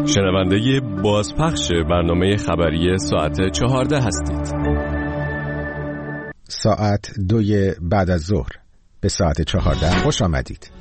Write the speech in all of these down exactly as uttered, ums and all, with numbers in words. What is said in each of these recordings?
شنونده بازپخش برنامه خبری ساعت چهارده هستید. ساعت دوی بعد از ظهر به ساعت چهارده خوش آمدید.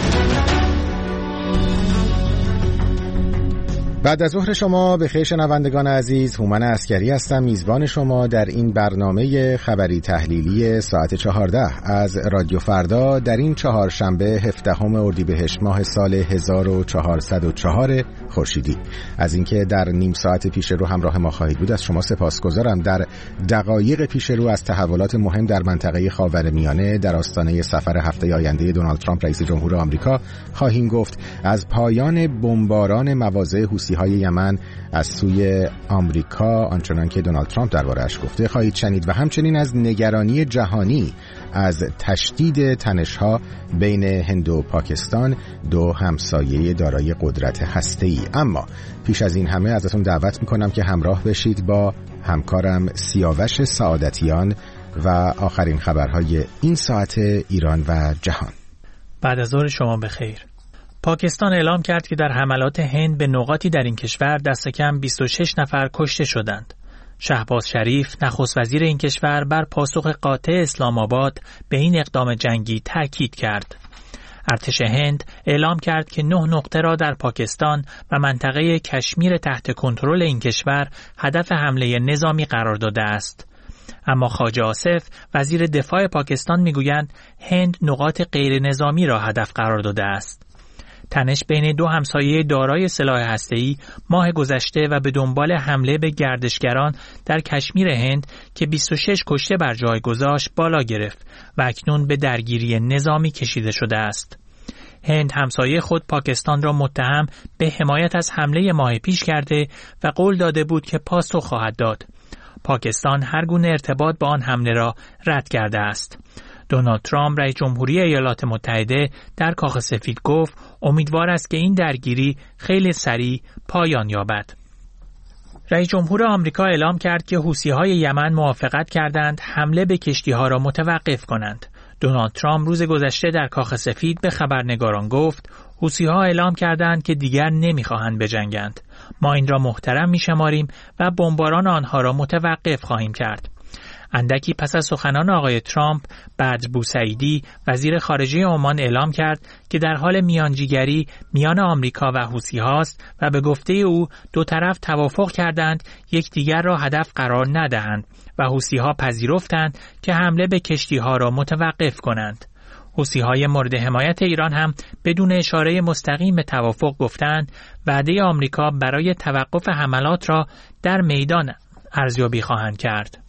بعد از ظهر شما بخیر شنوندگان عزیز، هومن عسکری هستم، میزبان شما در این برنامه خبری تحلیلی ساعت چهارده از رادیو فردا در این چهارشنبه هفدهم اردیبهشت ماه سال هزار و چهارصد و چهار خورشیدی. از اینکه در نیم ساعت پیش رو همراه ما خواهید بود از شما سپاسگزارم. در دقایق پیش رو از تحولات مهم در منطقه خاورمیانه در آستانه سفر هفته آینده دونالد ترامپ رئیس جمهور آمریکا خواهیم گفت. از پایان بمباران مواضع حوثی‌های یمن از سوی آمریکا آنچنان که دونالد ترامپ درباره‌اش گفته خواهید شنید و همچنین از نگرانی جهانی از تشدید تنش‌ها بین هند و پاکستان، دو همسایه دارای قدرت هسته‌ای. اما پیش از این همه ازتون دعوت می‌کنم که همراه بشید با همکارم سیاوش سعادتیان و آخرین خبرهای این ساعت ایران و جهان. بعد از ظهر شما بخیر. پاکستان اعلام کرد که در حملات هند به نقاطی در این کشور دست کم بیست و شش نفر کشته شدند. شهباز شریف نخست وزیر این کشور بر پاسخ قاطع اسلام آباد به این اقدام جنگی تاکید کرد. ارتش هند اعلام کرد که نه نقطه را در پاکستان و منطقه کشمیر تحت کنترل این کشور هدف حمله نظامی قرار داده است. اما خواجه آصف وزیر دفاع پاکستان میگویند هند نقاط غیر نظامی را هدف قرار داده است. تنش بین دو همسایه دارای سلاح هسته‌ای ماه گذشته و به دنبال حمله به گردشگران در کشمیر هند که بیست و شش کشته بر جای گذاشت بالا گرفت و اکنون به درگیری نظامی کشیده شده است. هند همسایه خود پاکستان را متهم به حمایت از حمله ماه پیش کرده و قول داده بود که پاسخ خواهد داد. پاکستان هر گونه ارتباط با آن حمله را رد کرده است. دونالد ترامپ رئیس جمهوری ایالات متحده در کاخ سفید گفت امیدوار است که این درگیری خیلی سریع پایان یابد. رئیس جمهور آمریکا اعلام کرد که حوثی‌های یمن موافقت کردند حمله به کشتی‌ها را متوقف کنند. دونالد ترامپ روز گذشته در کاخ سفید به خبرنگاران گفت حوثی‌ها اعلام کردند که دیگر نمی‌خواهند بجنگند. ما این را محترم می‌شماریم و بمباران آنها را متوقف خواهیم کرد. اندکی پس از سخنان آقای ترامپ، بدر بوسعیدی وزیر خارجه عمان اعلام کرد که در حال میانجیگری میان آمریکا و حوثی هاست و به گفته او دو طرف توافق کردند یکدیگر را هدف قرار ندهند و حوثی ها پذیرفتند که حمله به کشتی ها را متوقف کنند. حوثی های مورد حمایت ایران هم بدون اشاره مستقیم به توافق گفتند وعده آمریکا برای توقف حملات را در میدان ارزیابی خواهند کرد.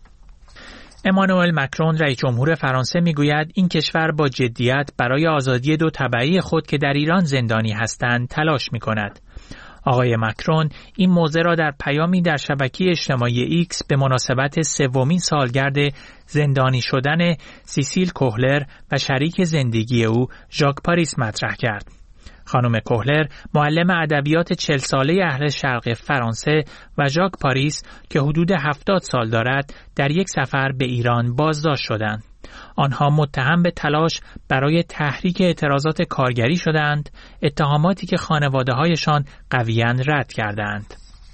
امانوئل مکرون رئیس جمهور فرانسه میگوید این کشور با جدیت برای آزادی دو تبعی خود که در ایران زندانی هستند تلاش میکند. آقای مکرون این موضع را در پیامی در شبکه اجتماعی ایکس به مناسبت سومین سالگرد زندانی شدن سیسیل کوهلر و شریک زندگی او ژاک پاریس مطرح کرد. خانم کوهلر معلم ادبیات چهل ساله اهل شرق فرانسه و ژاک پاریس که حدود هفتاد سال دارد در یک سفر به ایران بازداشت شدند. آنها متهم به تلاش برای تحریک اعتراضات کارگری شدند، اتهاماتی که خانواده‌هایشان قویاً رد کردند.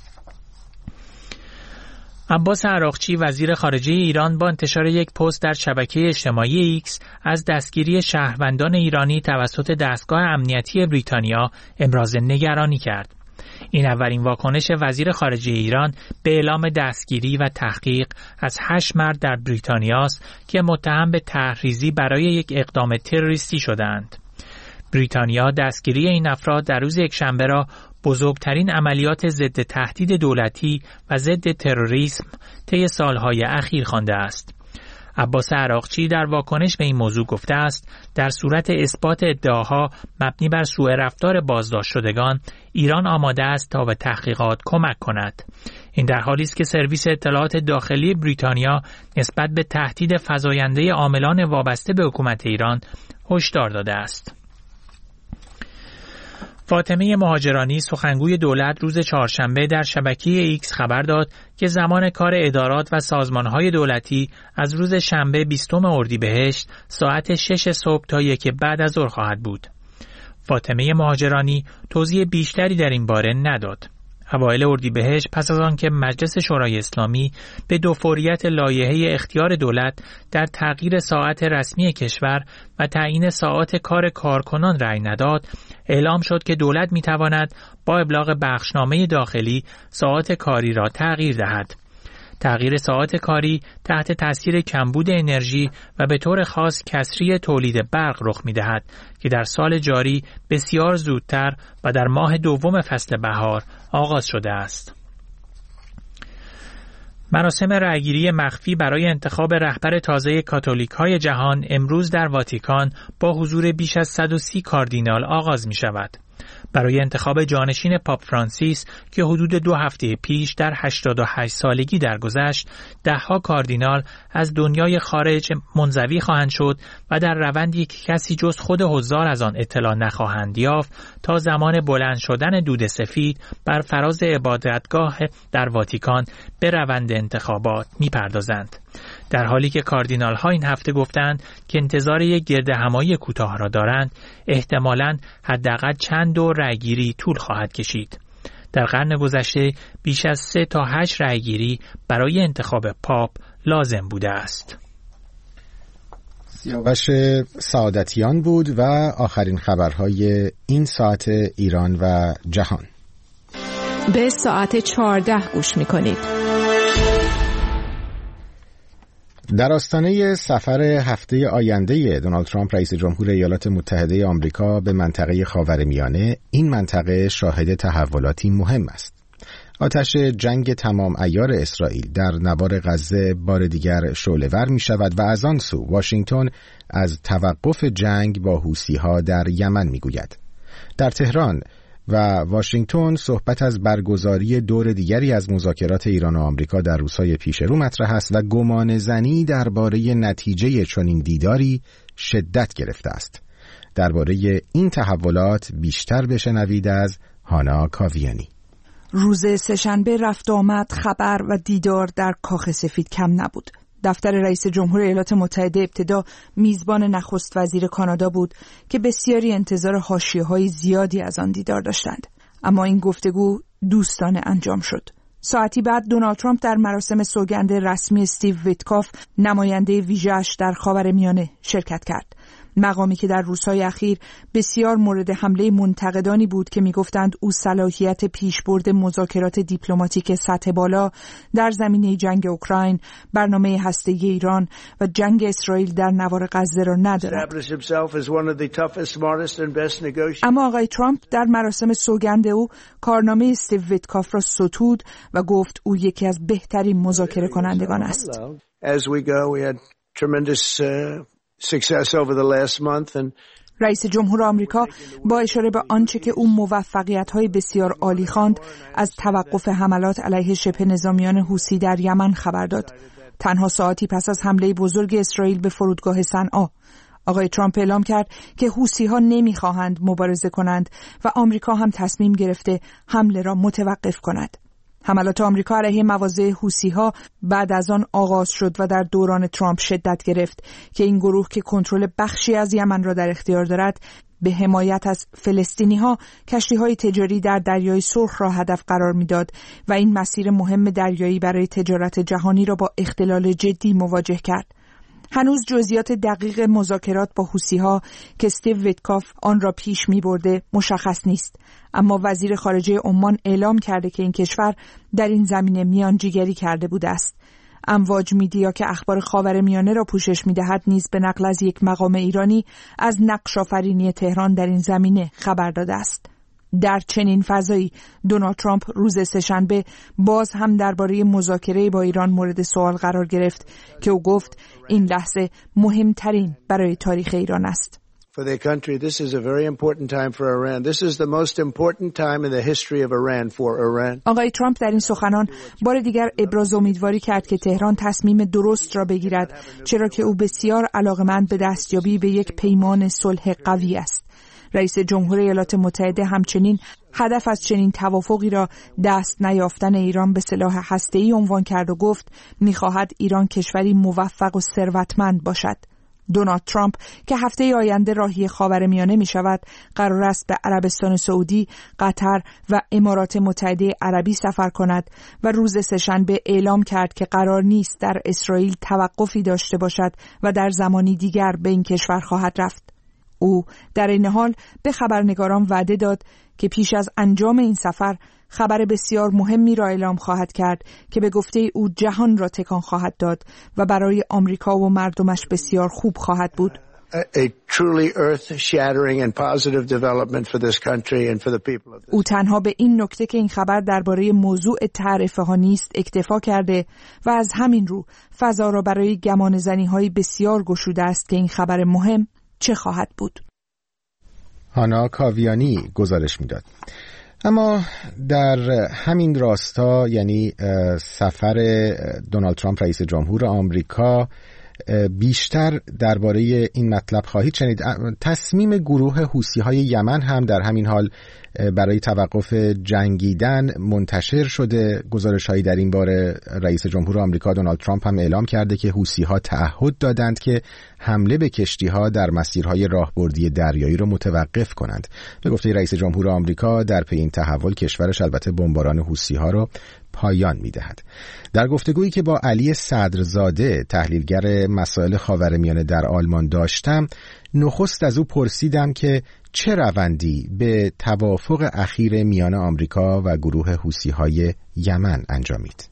عباس عراقچی وزیر خارجه ایران با انتشار یک پست در شبکه اجتماعی ایکس از دستگیری شهروندان ایرانی توسط دستگاه امنیتی بریتانیا ابراز نگرانی کرد. این اولین واکنش وزیر خارجه ایران به اعلام دستگیری و تحقیق از هشت مرد در بریتانیا است که متهم به طرحریزی برای یک اقدام تروریستی شدند. بریتانیا دستگیری این افراد در روز یکشنبه را بزرگترین عملیات ضد تهدید دولتی و ضد تروریسم طی سالهای اخیر خوانده است. عباس عراقچی در واکنش به این موضوع گفته است در صورت اثبات ادعاها مبنی بر سوء رفتار بازداشت شدگان ایران آماده است تا به تحقیقات کمک کند. این در حالی است که سرویس اطلاعات داخلی بریتانیا نسبت به تهدید فزاینده عاملان وابسته به حکومت ایران هشدار داده است. فاطمه مهاجرانی سخنگوی دولت روز چهارشنبه در شبکه ایکس خبر داد که زمان کار ادارات و سازمانهای دولتی از روز شنبه بیستم اردیبهشت ساعت شش صبح تا یک بعد از ظهر خواهد بود. فاطمه مهاجرانی توضیح بیشتری در این باره نداد. اوایل اردیبهشت پس از آنکه مجلس شورای اسلامی به دو فوریت لایحه اختیار دولت در تغییر ساعت رسمی کشور و تعیین ساعات کار کارکنان رأی نداد، اعلام شد که دولت می‌تواند با ابلاغ بخشنامه داخلی ساعات کاری را تغییر دهد. تغییر ساعات کاری تحت تاثیر کمبود انرژی و به طور خاص کسری تولید برق رخ می‌دهد که در سال جاری بسیار زودتر و در ماه دوم فصل بهار آغاز شده است. مراسم رأیگیری مخفی برای انتخاب رهبر تازه کاتولیک‌های جهان امروز در واتیکان با حضور بیش از صد و سی کاردینال آغاز می‌شود. برای انتخاب جانشین پاپ فرانسیس که حدود دو هفته پیش در هشتاد و هشت سالگی درگذشت، دهها کاردینال از دنیای خارج منزوی خواهند شد و در روندی که کسی جز خود حضار از آن اطلاع نخواهند یافت تا زمان بلند شدن دود سفید بر فراز عبادتگاه در واتیکان به روند انتخابات می‌پردازند. در حالی که کاردینال ها این هفته گفتند که انتظار یک گردهمایی کوتاه را دارند، احتمالاً حداقل چند دور رأیگیری طول خواهد کشید. در قرن گذشته بیش از سه تا هشت رأیگیری برای انتخاب پاپ لازم بوده است. سیاوش سعادتیان بود و آخرین خبرهای این ساعت ایران و جهان. به ساعت چهارده گوش می‌کنید. در آستانه سفر هفته آینده دونالد ترامپ رئیس جمهور ایالات متحده آمریکا به منطقه خاورمیانه، این منطقه شاهد تحولاتی مهم است. آتش جنگ تمام عیار اسرائیل در نوار غزه بار دیگر شعله‌ور می شود و از آن سو واشنگتن از توقف جنگ با حوثی‌ها در یمن می گوید. در تهران و واشنگتن صحبت از برگزاری دور دیگری از مذاکرات ایران و آمریکا در روزهای پیش رو مطرح است و گمان زنی درباره نتیجه چنین دیداری شدت گرفته است. درباره این تحولات بیشتر بشنوید از هانا کاویانی. روز سه‌شنبه رفت آمد خبر و دیدار در کاخ سفید کم نبود. دفتر رئیس جمهور ایالات متحده ابتدا میزبان نخست وزیر کانادا بود که بسیاری انتظار حاشیه‌های زیادی از آن دیدار داشتند، اما این گفتگو دوستانه انجام شد. ساعتی بعد دونالد ترامپ در مراسم سوگند رسمی استیو ویتکاف، نماینده ویژه‌اش در خاورمیانه، شرکت کرد. مقامی که در روزهای اخیر بسیار مورد حمله منتقدانی بود که میگفتند او صلاحیت پیشبرد مذاکرات دیپلماتیک سطح بالا در زمینه جنگ اوکراین، برنامه هسته‌ای ایران و جنگ اسرائیل در نوار غزه را ندارد. اما آقای ترامپ در مراسم سوگند او کارنامه استیو ویتکاف را ستود و گفت او یکی از بهترین مذاکره کنندگان است. رئیس جمهور آمریکا با اشاره به آنچه که او موفقیت‌های بسیار عالی خواند، از توقف حملات علیه شبه نظامیان حوثی در یمن خبر داد. تنها ساعتی پس از حمله بزرگ اسرائیل به فرودگاه صنعا، آقای ترامپ اعلام کرد که حوثی‌ها نمی‌خواهند مبارزه کنند و آمریکا هم تصمیم گرفته حمله را متوقف کند. حملات آمریکا علیه مواضع حوثی‌ها بعد از آن آغاز شد و در دوران ترامپ شدت گرفت که این گروه که کنترل بخشی از یمن را در اختیار دارد، به حمایت از فلسطینی‌ها کشتی‌های تجاری در دریای سرخ را هدف قرار می‌داد و این مسیر مهم دریایی برای تجارت جهانی را با اختلال جدی مواجه کرد. هنوز جزئیات دقیق مذاکرات با حوثی‌ها که استیو ویتکاف آن را پیش می‌برده مشخص نیست، اما وزیر خارجه عمان اعلام کرده که این کشور در این زمینه میانجیگری کرده بوده است. امواج میدیا که اخبار خاورمیانه را پوشش می‌دهد نیز به نقل از یک مقام ایرانی از نقش آفرینی تهران در این زمینه خبر داده است. در چنین فضایی دونالد ترامپ روز سه‌شنبه باز هم درباره مذاکره با ایران مورد سوال قرار گرفت که او گفت این لحظه مهمترین برای تاریخ ایران است. For their country, this is a very important time for Iran. This is the most important time in the history of Iran for Iran. آقای ترامپ در این سخنان بار دیگر ابراز امیدواری کرد که تهران تصمیم درست را بگیرد، چرا که او بسیار علاقه‌مند به دستیابی به یک پیمان صلح قوی است. رئیس جمهور ایالات متحده همچنین هدف از چنین توافقی را دست نیافتن ایران به سلاح هسته‌ای عنوان کرد و گفت می‌خواهد ایران کشوری موفق و ثروتمند باشد. دونالد ترامپ که هفته آینده راهی خاورمیانه می شود، قرار است به عربستان سعودی، قطر و امارات متحده عربی سفر کند و روز سه‌شنبه اعلام کرد که قرار نیست در اسرائیل توقفی داشته باشد و در زمانی دیگر به این کشور خواهد رفت. او در این حال به خبرنگاران وعده داد که پیش از انجام این سفر خبر بسیار مهمی را اعلام خواهد کرد که به گفته او جهان را تکان خواهد داد و برای آمریکا و مردمش بسیار خوب خواهد بود. او تنها به این نکته که این خبر درباره موضوع تعرفه ها نیست اکتفا کرده و از همین رو فضا را برای گمانه‌زنی های بسیار گشوده است که این خبر مهم چه خواهد بود. هانا کاویانی گزارش میداد. اما در همین راستا، یعنی سفر دونالد ترامپ رئیس جمهور آمریکا، بیشتر درباره این مطلب خواهید شنید. تصمیم گروه حوثی‌های یمن هم در همین حال برای توقف جنگیدن منتشر شده. گزارش‌هایی در این باره رئیس جمهور آمریکا دونالد ترامپ هم اعلام کرده که حوثی‌ها تعهد دادند که حمله به کشتی‌ها در مسیرهای راهبردی دریایی را متوقف کنند. به گفته رئیس جمهور آمریکا در پی این تحول کشورش البته بمباران حوثی‌ها را پایان می‌دهد. در گفتگویی که با علی صدرزاده تحلیلگر مسائل خاورمیانه در آلمان داشتم، نخست از او پرسیدم که چه روندی به توافق اخیر میان آمریکا و گروه حوثی‌های یمن انجامید.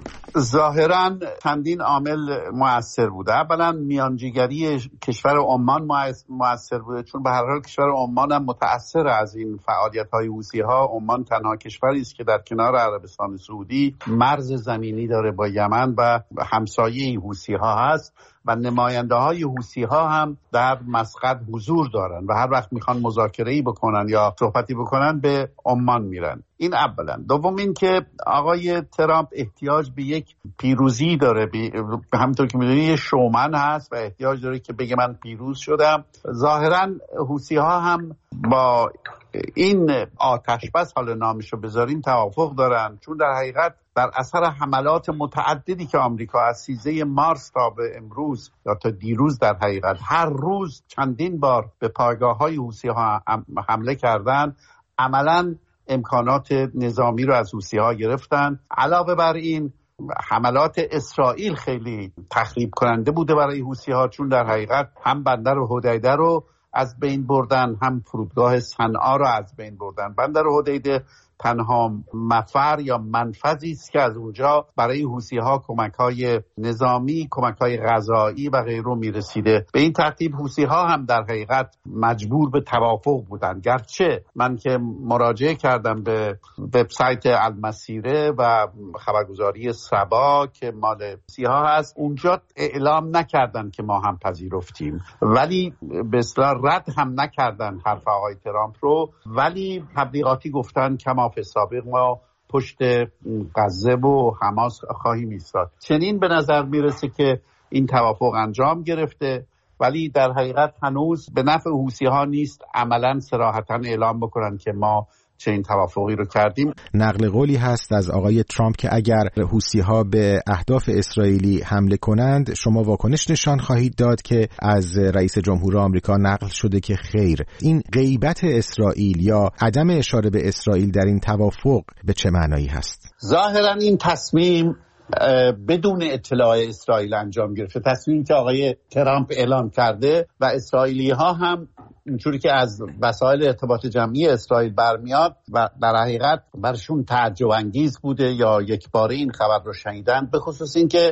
ظاهراً چندین عامل مؤثر بوده. اولا میانجیگری کشور عمان مؤثر بوده، چون به هر حال کشور عمان هم متأثر از این فعالیت‌های حوثی‌ها. عمان تنها کشوری است که در کنار عربستان سعودی مرز زمینی داره با یمن و همسایه حوثی‌ها هست و نماینده‌های حوثی‌ها هم در مسقط حضور دارن و هر وقت میخوان مذاکره‌ای بکنن یا صحبتی بکنن به عمان میرن. این اولا. دوم این که آقای ترامپ احتیاج به یک پیروزی داره، به همونطور که میدونی یه شومن هست و احتیاج داره که بگه من پیروز شدم. ظاهراً حوثی‌ها هم با این آتش بس، حالا نامشو بذاریم، توافق دارن، چون در حقیقت در اثر حملات متعددی که آمریکا از سیزده مارس تا به امروز یا تا دیروز در حقیقت هر روز چندین بار به پایگاه‌های حوثی‌ها حمله کردن، عملاً امکانات نظامی رو از حوثی‌ها گرفتن. علاوه بر این حملات اسرائیل خیلی تخریب کننده بوده برای حوثی‌ها، چون در حقیقت هم بندر حدیده رو از بین بردن، هم فرودگاه صنعا رو از بین بردن. بندر حدیده تنها مفر یا منفذی است که از اونجا برای حوثی‌ها کمک‌های نظامی، کمک‌های غذایی و غیره میرسیده. به این ترتیب حوثی‌ها هم در حقیقت مجبور به توافق بودن. گرچه من که مراجعه کردم به وبسایت المسیره و خبرگزاری سبا که مال حوثی‌ها هست، اونجا اعلام نکردن که ما هم پذیرفتیم، ولی به اصطلاح رد هم نکردن حرف آقای ترامپ رو، ولی تبلیغاتی گفتن که ما سابق ما پشت غزه و حماس خواهیم ایستاد. چنین به نظر میرسه که این توافق انجام گرفته، ولی در حقیقت هنوز به نفع حوثی‌ها نیست عملاً صراحتاً اعلام بکنن که ما چه این توافقی رو کردیم. نقل قولی هست از آقای ترامپ که اگر حوثی‌ها به اهداف اسرائیلی حمله کنند شما واکنش نشان خواهید داد، که از رئیس جمهور آمریکا نقل شده که خیر. این غیبت اسرائیل یا عدم اشاره به اسرائیل در این توافق به چه معنایی هست؟ ظاهراً این تصمیم بدون اطلاع اسرائیل انجام گرفته، تصمیمی که آقای ترامپ اعلام کرده و اسرائیلی ها هم اینجوری که از وسایل ارتباط جمعی اسرائیل برمیاد و در حقیقت برشون تعجب انگیز بوده یا یک باره این خبر رو شنیدن، به خصوص این که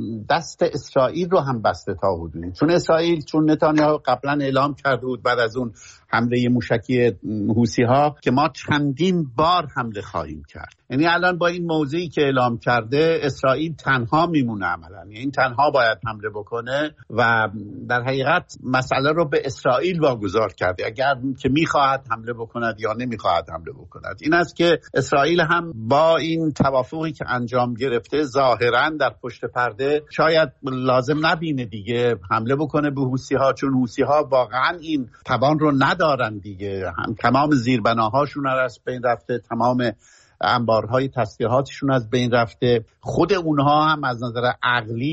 دست اسرائیل رو هم بسته تا حدودی، چون اسرائیل چون نتانیاهو قبلا اعلام کرده بود بعد از اون حمله موشکی حوثی‌ها که ما چندین بار حمله خواهیم کرد. یعنی الان با این موضوعی که اعلام کرده اسرائیل تنها میمونه، عملاً یعنی تنها باید حمله بکنه و در حقیقت مسئله رو به اسرائیل واگذار کرده، اگر که میخواهد حمله بکند یا نمیخواهد حمله بکند. این است که اسرائیل هم با این توافقی که انجام گرفته ظاهراً در پشت پرده شاید لازم نبینه دیگه حمله بکنه به حوثی‌ها، چون حوثی‌ها واقعاً این توان رو ندارن دیگه. هم تمام زیربناهاشون از بین رفته، تمام انبارهای تسلیحاتشون از بین رفته، خود اونها هم از نظر عقلی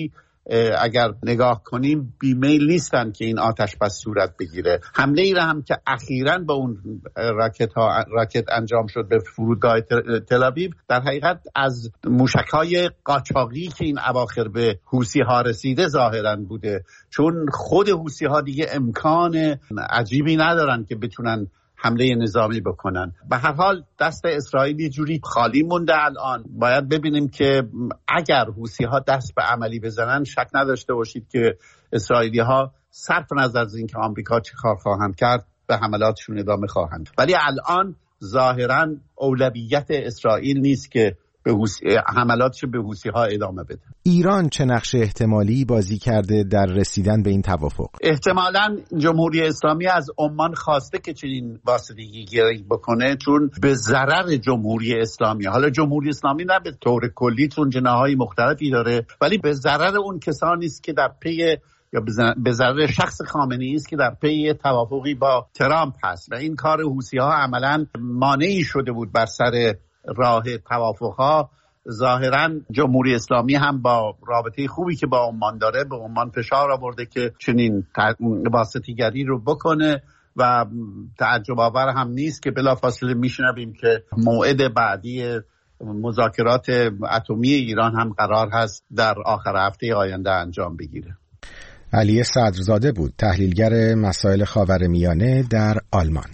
اگر نگاه کنیم بیمیل نیستن که این آتش بس صورت بگیره. حمله ای را هم که اخیراً با اون راکت ها راکت انجام شد به فرودگاه تل آویو، در حقیقت از موشک‌های قاچاقی که این اواخر به حوثی‌ها رسیده ظاهراً بوده، چون خود حوثی‌ها دیگه امکان عجیبی ندارن که بتونن حمله نظامی بکنن. به هر حال دست اسرائیل یه جوری خالی مونده. الان باید ببینیم که اگر حوثی‌ها دست به عملی بزنن، شک نداشته باشید که اسرائیلی‌ها صرف نظر از اینکه آمریکا چه کار خواهند کرد به حملاتشون ادامه خواهند. ولی الان ظاهراً اولویت اسرائیل نیست که به حوثی حملاتش به حوثی‌ها ادامه بده. ایران چه نقش احتمالی بازی کرده در رسیدن به این توافق؟ احتمالاً جمهوری اسلامی از عمان خواسته که چنین واسطگی گیری بکنه، چون به ضرر جمهوری اسلامی، حالا جمهوری اسلامی نه به طور کلی چون جناحهای مختلفی داره، ولی به ضرر اون کسانی است که در پی یا به ضرر شخص خامنه‌ای است که در پی توافقی با ترامپ هست و این کار حوثی‌ها عملاً مانعی شده بود بر سر راه توافقها. ظاهراً جمهوری اسلامی هم با رابطه خوبی که با عمان داره به عمان فشار آورده که چنین واسطه‌گری رو بکنه و تعجب آور هم نیست که بلافاصله میشنویم که موعد بعدی مذاکرات اتمی ایران هم قرار هست در آخر هفته آینده انجام بگیره. علی صدرزاده بود، تحلیلگر مسائل خاورمیانه در آلمان.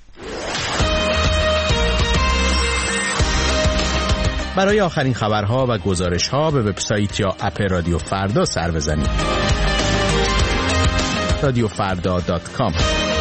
برای آخرین خبرها و گزارش‌ها به وبسایت یا اپ رادیو فردا سر بزنید. رادیو فردا دات کام.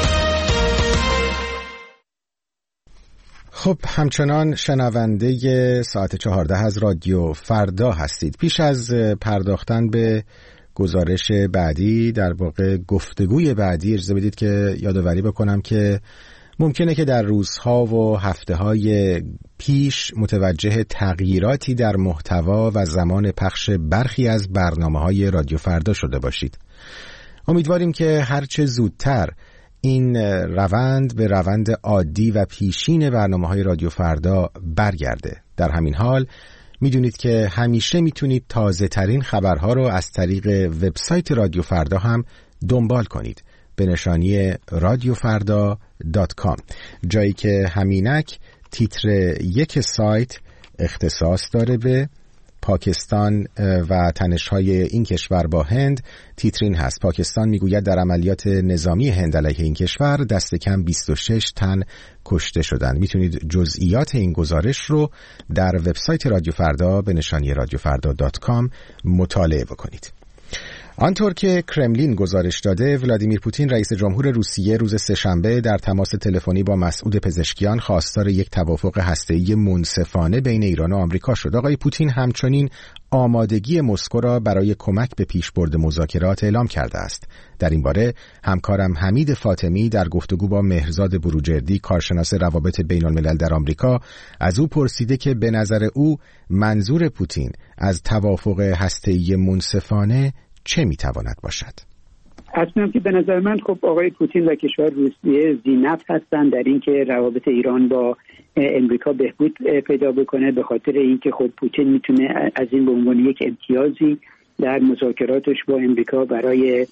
خب همچنان شنونده ساعت چهارده از رادیو فردا هستید. پیش از پرداختن به گزارش بعدی، در واقع گفتگوی بعدی، اجازه بدید که یادآوری بکنم که ممکنه که در روزها و هفته‌های پیش متوجه تغییراتی در محتوا و زمان پخش برخی از برنامه‌های رادیو فردا شده باشید. امیدواریم که هرچه زودتر این روند به روند عادی و پیشین برنامه‌های رادیو فردا برگرده. در همین حال میدونید که همیشه میتونید تازه ترین خبرها رو از طریق وبسایت رادیو فردا هم دنبال کنید به نشانی رادیو فردا دات کام، جایی که همینک تیتر یک سایت اختصاص داره به پاکستان و تنش‌های این کشور با هند. تیترین هست: پاکستان میگوید در عملیات نظامی هند علیه این کشور دست کم بیست و شش تن کشته شدند. میتونید جزئیات این گزارش رو در وبسایت رادیو فردا به نشانی رادیو فردا دات کام مطالعه بکنید. آنطور که کرملین گزارش داده، ولادیمیر پوتین رئیس جمهور روسیه روز سه‌شنبه در تماس تلفنی با مسعود پزشکیان خواستار یک توافق هسته‌ای منصفانه بین ایران و آمریکا شد. آقای پوتین همچنین آمادگی مسکو را برای کمک به پیشبرد مذاکرات اعلام کرده است. در این باره همکارم حمید فاطمی در گفتگو با مهرزاد بروجردی، کارشناس روابط بین الملل در آمریکا، از او پرسیده که به نظر او منظور پوتین از توافق هسته‌ای منصفانه چه میتواند باشد؟ اصلا که به نظر من خب آقای پوتین و کشور روسیه ذی‌نفع هستند در اینکه روابط ایران با امریکا بهبود پیدا بکنه، به خاطر اینکه خب پوتین میتونه از این به عنوان یک امتیازی در مذاکراتش با امریکا برای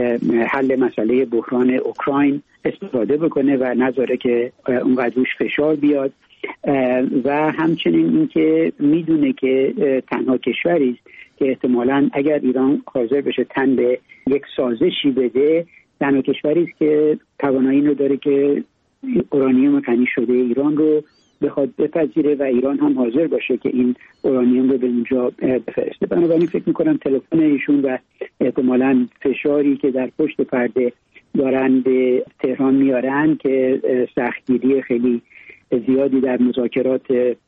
حل مسئله بحران اوکراین استفاده بکنه و نذاره که اونقدر روش فشار بیاد و همچنین اینکه میدونه که تنها کشوری است که احتمالاً اگر ایران حاضر بشه تن به یک سازشی بده، تنها کشوری است که توانایی رو داره که اورانیوم غنی شده ایران رو بخواد بپذیره و ایران هم حاضر باشه که این اورانیوم رو به اونجا بفرسته. بنابراین فکر میکنم تلفن ایشون و احتمالاً فشاری که در پشت پرده دارن به تهران میارن که سختگیری خیلی زیادی در مذاکرات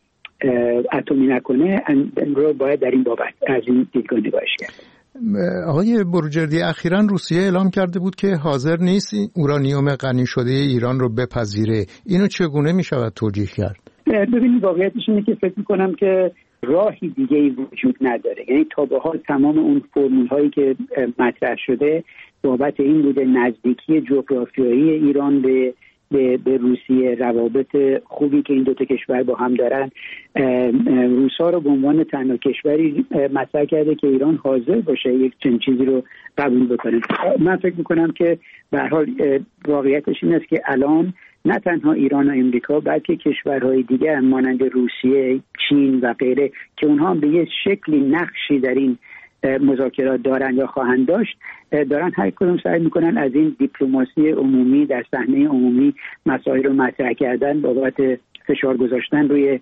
اتمی نکنه رو باید در این بابت از این دیدگاه نگاهش کرد. آقای بروجردی، اخیراً روسیه اعلام کرده بود که حاضر نیست اورانیوم غنی شده ایران رو بپذیره. اینو چگونه می شود توجیه کرد؟ ببینید واقعیتش اینه که فکر می‌کنم که راهی دیگه‌ای وجود نداره. یعنی تا به حال تمام اون فرمول هایی که مطرح شده بابت این بوده نزدیکی جغرافیایی ایران به به, به روسیه، روابط خوبی که این دو تا کشور با هم دارن، روس‌ها رو به عنوان تنها کشوری مطرح کرده که ایران حاضر باشه یک چنین چیزی رو قبول بکنه. من فکر میکنم که به هر حال واقعیتش این است که الان نه تنها ایران و امریکا بلکه کشورهای دیگه مانند روسیه، چین و غیره که اونها هم به یه شکلی نقشی در این مذاکرات دارن یا خواهند داشت، دارن هر کدوم سعی میکنن از این دیپلماسی عمومی در صحنه عمومی مسائل رو مطرح کردن بابت فشار گذاشتن روی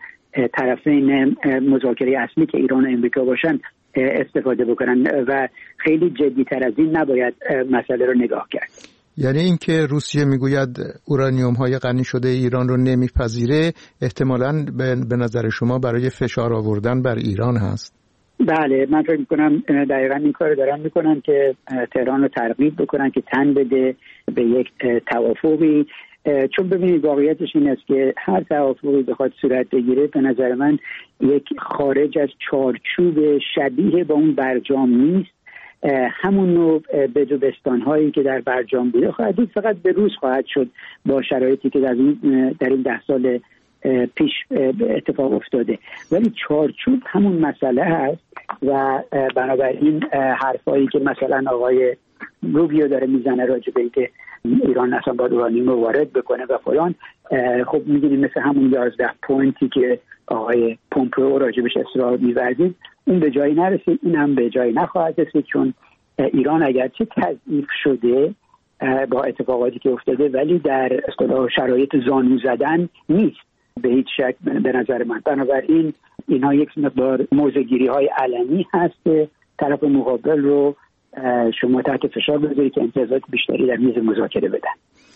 طرفین مذاکره اصلی که ایران و امریکا باشن استفاده بکنن و خیلی جدی‌تر از این نباید مسئله رو نگاه کرد. یعنی اینکه روسیه میگوید اورانیوم های غنی شده ایران رو نمیپذیره احتمالاً به نظر شما برای فشار آوردن بر ایران هست؟ بله، من فکر میکنم دقیقاً این کار دارن میکنن که تهران رو ترغیب بکنن که تن بده به یک توافقی، چون ببینید واقعیتش این است که هر توافقی بخواد صورت بگیره به نظر من یک خارج از چارچوب شبیه با اون برجام نیست. همون نوع بدوبستان هایی که در برجام بوده خواهد بود، فقط به روز خواهد شد با شرایطی که در این در این ده سال پیش اتفاق افتاده، ولی چارچوب همون مسئله هست و بنابراین حرفایی که مثلا آقای روبیو داره میزنه راجع به اینکه ایران اصلا باید اورانیوم رو وارد بکنه و فلان، خب میدونیم مثل همون یازده پوینتی که آقای پومپئو راجبش اصرار می‌ورزید اون به جایی نرسید، این هم به جایی نخواهد رسید، چون ایران اگرچه تضعیف شده با اتفاقاتی که افتاده ولی در اصطلاح شرایط زانو زدن نیست به هیچ شک به نظر من. بنابراین اینها یک مقدار موضع‌گیری های علنی هست، طرف مقابل رو شما تحت فشار بذارید که امتیازات بیشتری در میز مذاکره بدن.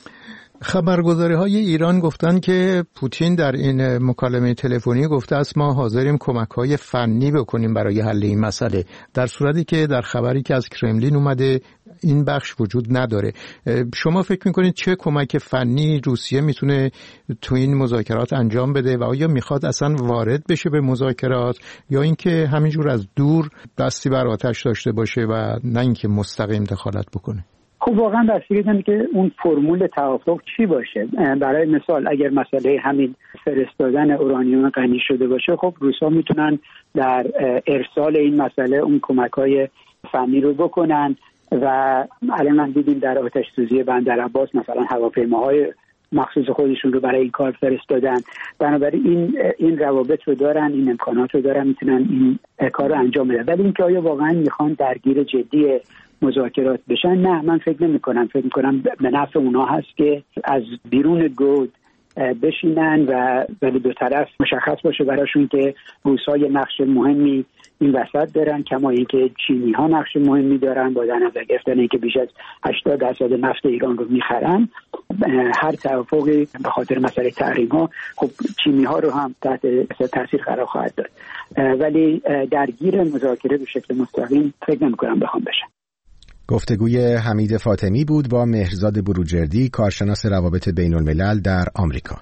خبرگزاری های ایران گفتن که پوتین در این مکالمه تلفنی گفته است ما حاضریم کمک های فنی بکنیم برای حل این مسئله، در صورتی که در خبری که از کرملین اومده این بخش وجود نداره. شما فکر میکنید چه کمک فنی روسیه میتونه تو این مذاکرات انجام بده و آیا میخواد اصلا وارد بشه به مذاکرات یا اینکه همینجور از دور دستی بر آتش داشته باشه و نه اینکه مستقیم دخالت بکنه؟ خب واقعا بستگی داره که اون فرمول توافق چی باشه. برای مثال اگر مسئله همین فرستادن اورانیوم غنی شده باشه، خب روس‌ها میتونن در ارسال این مسئله اون کمک‌های فنی رو بکنن و الان هم دیدیم در آتش سوزی بندر عباس مثلا هواپیماهای مخصوص خودشون رو برای این کار فرستادن. بنابراین این این روابط رو دارن، این امکانات رو دارن، میتونن این کار رو انجام بدن. ولی اینکه آیا واقعا میخوان درگیر جدی مذاکرات بشن؟ نه، من فکر نمی کنم. فکر می کنم به نفع اونا هست که از بیرون گود بشینن و ولی دو طرف مشخص باشه براشون که روس‌ها یه نقش مهمی این وسط دارن، کما اینکه چینی‌ها نقش مهمی دارن با در نظر گرفتن اینکه بیش از هشتاد درصد نفت ایران رو میخرن. هر توافقی به خاطر مسئله تحریم‌ها خب چینی‌ها رو هم تحت تاثیر قرار خواهد داد، ولی درگیر مذاکره به شکل مستقیم فکر نمی‌کنم بخوام بشن. گفتگوی حمید فاطمی بود با مهرزاد بروجردی، کارشناس روابط بین الملل در آمریکا.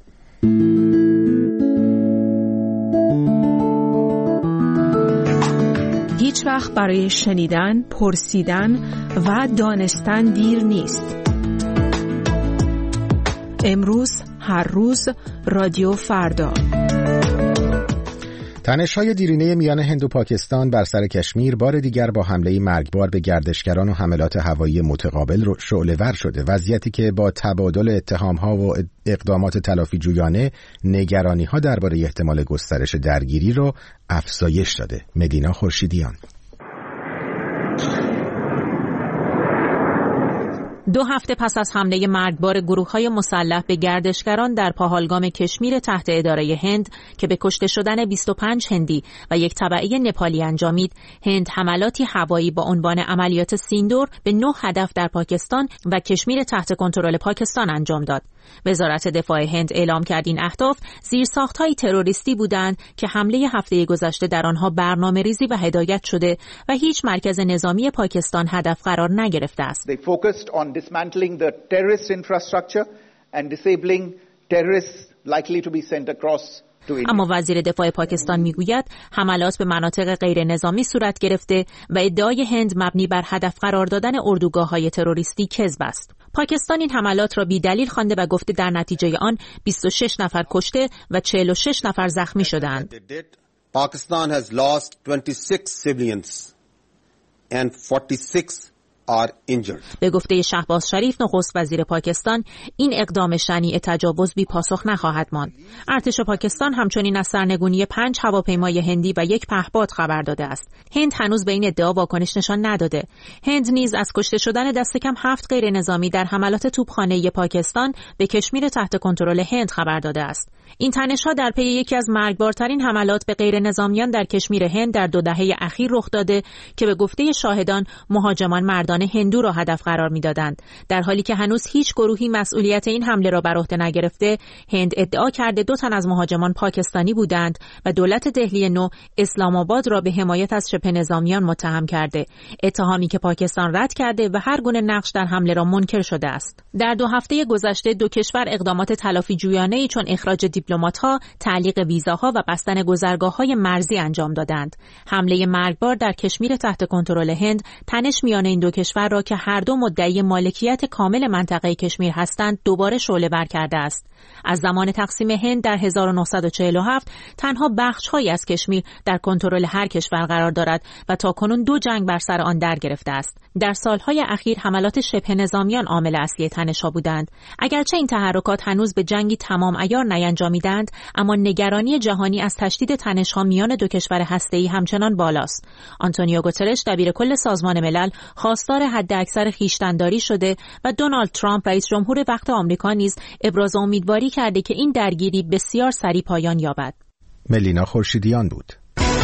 هیچ وقت برای شنیدن، پرسیدن و دانستن دیر نیست. امروز، هر روز، رادیو فردا. تنش‌های دیرینه میان هند و پاکستان بر سر کشمیر بار دیگر با حمله مرگبار به گردشگران و حملات هوایی متقابل شعله‌ور شده، وضعیتی که با تبادل اتهام‌ها و اقدامات تلافی جویانه نگرانی‌ها درباره احتمال گسترش درگیری رو افزایش داده. مدینا خورشیدیان. دو هفته پس از حمله مرگبار گروه‌های مسلح به گردشگران در پاهالگام کشمیر تحت اداره هند که به کشته شدن بیست و پنج هندی و یک تبعه نپالی انجامید، هند حملاتی هوایی با عنوان عملیات سیندور به نه هدف در پاکستان و کشمیر تحت کنترل پاکستان انجام داد. وزارت دفاع هند اعلام کرد این اهداف زیرساخت‌های تروریستی بودند که حمله هفته گذشته در آنها برنامه‌ریزی و هدایت شده و هیچ مرکز نظامی پاکستان هدف قرار نگرفته است. They focused on dismantling the terrorist infrastructure and disabling terrorists likely to be sent across. اما وزیر دفاع پاکستان میگوید حملات به مناطق غیر نظامی صورت گرفته و ادعای هند مبنی بر هدف قرار دادن اردوگاه‌های تروریستی کذب است. پاکستان این حملات را بی‌دلیل خوانده و گفته در نتیجه آن بیست و شش نفر کشته و چهل و شش نفر زخمی شدند. Pakistan has lost twenty-six civilians and forty-six are injured. به گفته شهباز شریف نخست وزیر پاکستان، این اقدام شنیع تجاوز بی پاسخ نخواهد ماند. ارتش پاکستان همچنین از سرنگونی پنج هواپیمای هندی و یک پهپاد خبر داده است. هند هنوز به این ادعا واکنش نشان نداده. هند نیز از کشته شدن دست کم هفت غیر نظامی در حملات توپخانه‌ای پاکستان به کشمیر تحت کنترل هند خبر داده است. این تنش‌ها در پی یکی از مرگبارترین حملات به غیر نظامیان در کشمیر هند در دو دهه اخیر رخ داده که به گفته شاهدان مهاجمان مردان هندو را هدف قرار می‌دادند. در حالی که هنوز هیچ گروهی مسئولیت این حمله را بر عهده نگرفته، هند ادعا کرده دو تن از مهاجمان پاکستانی بودند و دولت دهلی نو اسلام آباد را به حمایت از شبه نظامیان متهم کرده. اتهامی که پاکستان رد کرده و هر گونه نقش در حمله را منکر شده است. در دو هفته گذشته دو کشور اقدامات تلافی جویانه‌ای چون اخراج دیپلمات‌ها، تعلیق ویزاها و بستن گذرگاه‌های مرزی انجام دادند. حمله مرگبار در کشمیر تحت کنترل هند تنش میان این دو کشور را که هر دو مدعی مالکیت کامل منطقه کشمیر هستند دوباره شعله‌ور کرده است. از زمان تقسیم هند در هزار و نهصد و چهل و هفت تنها بخش‌هایی از کشمیر در کنترل هر کشور قرار دارد و تاکنون دو جنگ بر سر آن در گرفته است. در سالهای اخیر حملات شبه نظامیان عامل اصلی تنش‌ها بودند. اگرچه این تحرکات هنوز به جنگی تمام عیار نینجامیدند، اما نگرانی جهانی از تشدید تنش‌ها میان دو کشور هسته‌ای همچنان بالاست. آنتونیو گوترش دبیرکل سازمان ملل خواستار حداکثر خویشتن‌داری شده و دونالد ترامپ رئیس جمهور وقت آمریکا نیز ابراز امیدواری کرده که این درگیری بسیار سریع پایان یابد. ملینا خورشیدیان بود.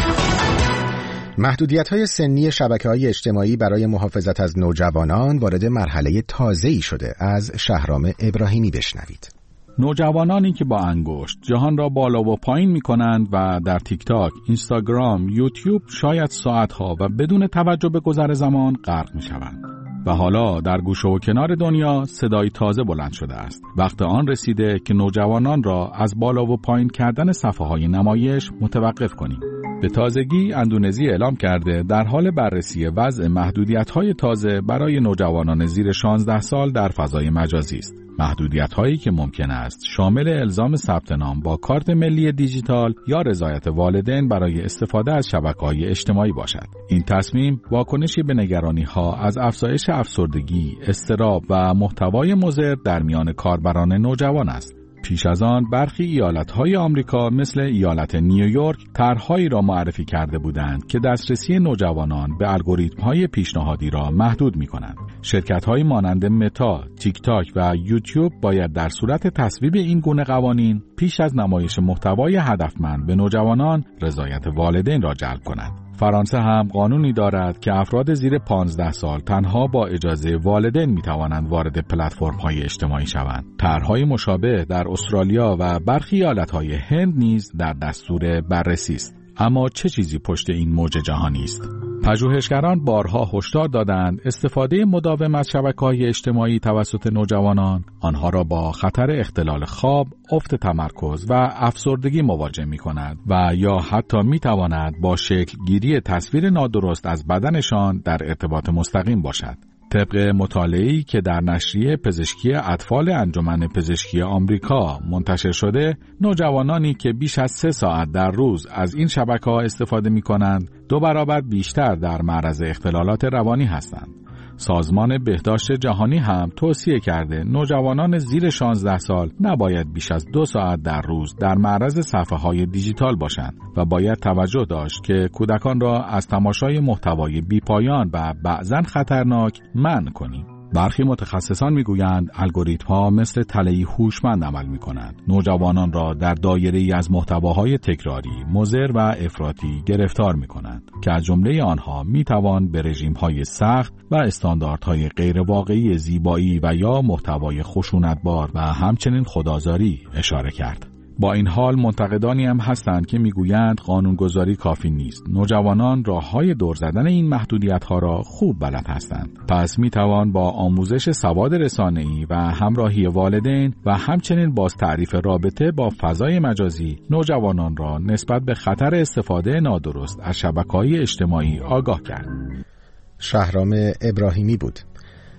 محدودیت‌های سنی شبکه‌های اجتماعی برای محافظت از نوجوانان وارد مرحله تازه‌ای شده. از شهرام ابراهیمی بشنوید. نوجوانانی که با انگشت جهان را بالا و پایین می‌کنند و در تیک تاک، اینستاگرام، یوتیوب شاید ساعت‌ها و بدون توجه به گذر زمان غرق می‌شوند. و حالا در گوشه و کنار دنیا صدای تازه بلند شده است. وقت آن رسیده که نوجوانان را از بالا و پایین کردن صفحه‌های نمایش متوقف کنیم. به تازگی اندونزی اعلام کرده در حال بررسی وضع محدودیت‌های تازه برای نوجوانان زیر شانزده سال در فضای مجازی است. محدودیت‌هایی که ممکن است شامل الزام ثبت نام با کارت ملی دیجیتال یا رضایت والدین برای استفاده از شبکه‌های اجتماعی باشد. این تصمیم واکنشی به نگرانی‌ها از افزایش افسردگی، اضطراب و محتوای مضر در میان کاربران نوجوان است. پیش از آن برخی ایالت‌های آمریکا مثل ایالت نیویورک طرح‌هایی را معرفی کرده بودند که دسترسی نوجوانان به الگوریتم‌های پیشنهادی را محدود می‌کنند. شرکت‌هایی مانند متا، تیک تاک و یوتیوب باید در صورت تصویب این گونه قوانین پیش از نمایش محتوای هدفمند به نوجوانان رضایت والدین را جلب کنند. فرانسه هم قانونی دارد که افراد زیر پانزده سال تنها با اجازه والدین می‌توانند وارد پلتفرم‌های اجتماعی شوند. طرح‌های مشابه در استرالیا و برخی ایالت‌های هند نیز در دستور بررسی است. اما چه چیزی پشت این موج جهانی است؟ پژوهشگران بارها هشدار دادند استفاده مداوم از شبکه‌های اجتماعی توسط نوجوانان آنها را با خطر اختلال خواب، افت تمرکز و افسردگی مواجه می‌کند و یا حتی می‌تواند با شکل گیری تصویر نادرست از بدنشان در ارتباط مستقیم باشد. طبق مطالعه‌ای که در نشریه پزشکی اطفال انجمن پزشکی آمریکا منتشر شده، نوجوانانی که بیش از سه ساعت در روز از این شبکه‌ها استفاده می‌کنند، دو برابر بیشتر در معرض اختلالات روانی هستند. سازمان بهداشت جهانی هم توصیه کرده نوجوانان زیر شانزده سال نباید بیش از دو ساعت در روز در معرض صفحه‌های دیجیتال باشند و باید توجه داشت که کودکان را از تماشای محتوای بی‌پایان و بعضاً خطرناک منع کنیم. برخی متخصصان میگویند الگوریتم‌ها مثل تله‌ای هوشمند عمل می‌کنند. نوجوانان را در دایره‌ای از محتواهای تکراری، مضر و افراطی گرفتار می‌کنند که از جمله آنها می‌توان به رژیم‌های سخت و استانداردهای غیرواقعی زیبایی و یا محتوای خشونتبار و همچنین خودآزاری اشاره کرد. با این حال منتقدانی هم هستند که میگویند قانونگذاری کافی نیست. نوجوانان راه‌های دور زدن این محدودیت‌ها را خوب بلد هستند. پس میتوان با آموزش سواد رسانه‌ای و همراهی والدین و همچنین باز تعریف رابطه با فضای مجازی نوجوانان را نسبت به خطر استفاده نادرست از شبکه‌های اجتماعی آگاه کرد. شهرام ابراهیمی بود.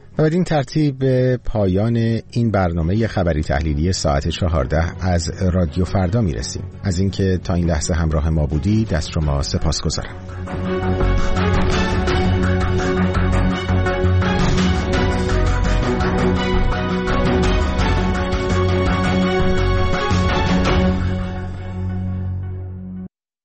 و بدین ترتیب به پایان این برنامه خبری تحلیلی ساعت چهارده از رادیو فردا میرسیم. از اینکه تا این لحظه همراه ما بودی دست شما سپاس گذارم.